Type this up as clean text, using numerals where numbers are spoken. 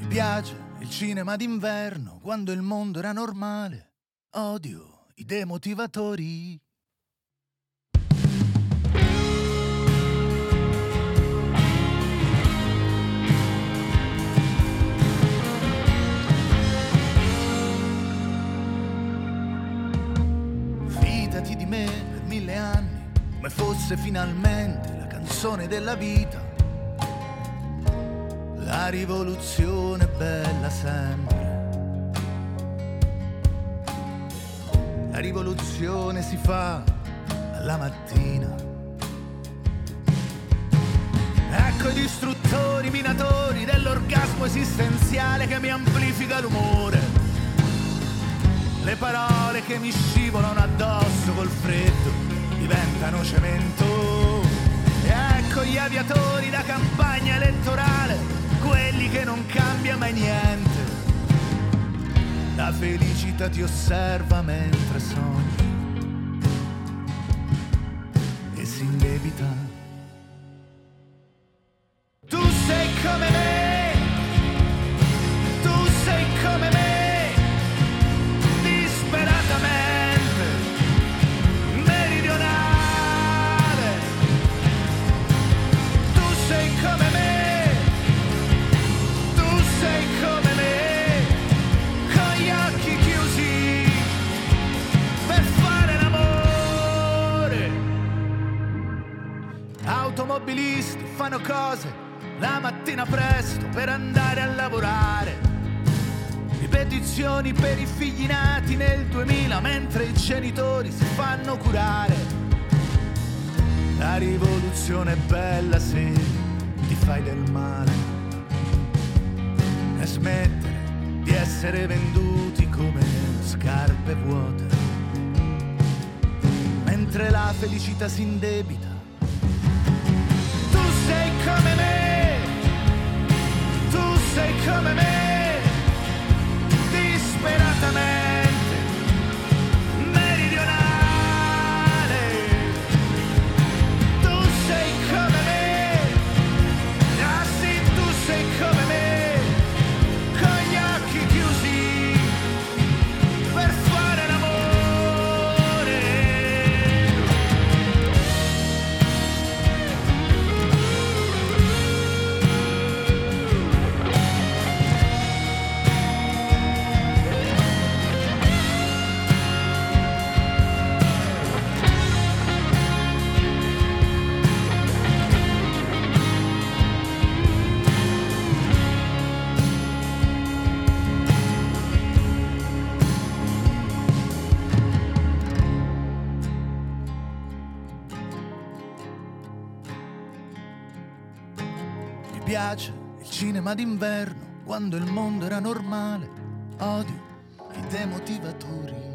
piace il cinema d'inverno quando il mondo era normale. Odio i demotivatori. Fidati di me per 1000 anni, come fosse finalmente la canzone della vita. La rivoluzione è bella sempre. La rivoluzione si fa alla mattina. Ecco i distruttori minatori dell'orgasmo esistenziale che mi amplifica l'umore. Le parole che mi scivolano addosso col freddo diventano cemento. E ecco gli aviatori da campagna elettorale, quelli che non cambia mai niente. La felicità ti osserva mentre sogni e si indebita. Tu sei come me, tu sei come me, disperatamente meridionale. Tu sei come me, sei come me, con gli occhi chiusi per fare l'amore. Automobilisti fanno cose la mattina presto per andare a lavorare. Ripetizioni per i figli nati nel 2000 mentre i genitori si fanno curare. La rivoluzione è bella se ti fai del male e smettere di essere venduti come scarpe vuote, mentre la felicità si indebita. Tu sei come me, tu sei come me, disperatamente meridionale. Tu sei come me, ah sì, tu sei come me, per fare l'amore. Mi piace il cinema d'inverno quando il mondo era normale. Odio i demotivatori.